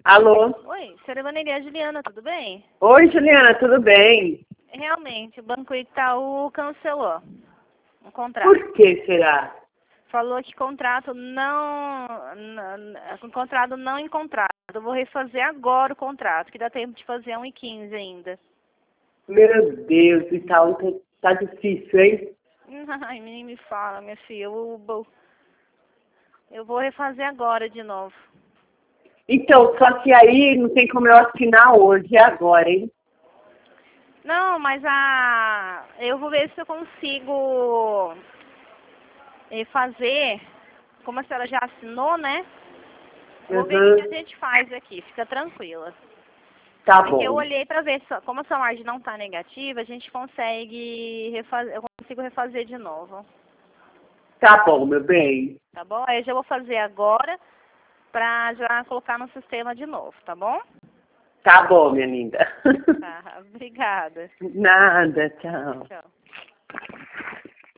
Alô? Oi, senhora Ivanelia, Juliana, tudo bem? Oi, Juliana, tudo bem? Realmente, o Banco Itaú cancelou o contrato. Por que será? Falou que contrato contrato não encontrado. Eu vou refazer agora o contrato, que dá tempo de fazer 1h15 ainda. Meu Deus, Itaú, tá difícil, hein? Ai, nem me fala, minha filha. Eu vou refazer agora de novo. Então, só que aí não tem como eu assinar hoje, é agora, hein? Não, mas eu vou ver se eu consigo fazer, como a senhora já assinou, né? Vou ver o que a gente faz aqui, fica tranquila. Tá É que eu bom. olhei para ver, como a sua margem não está negativa, a gente consegue refazer, eu consigo refazer de novo. Tá bom, meu bem. Tá bom? Aí eu já vou fazer agora para já colocar no sistema de novo, tá bom? Tá bom, minha linda. Tá, obrigada. Nada, tchau. Tchau.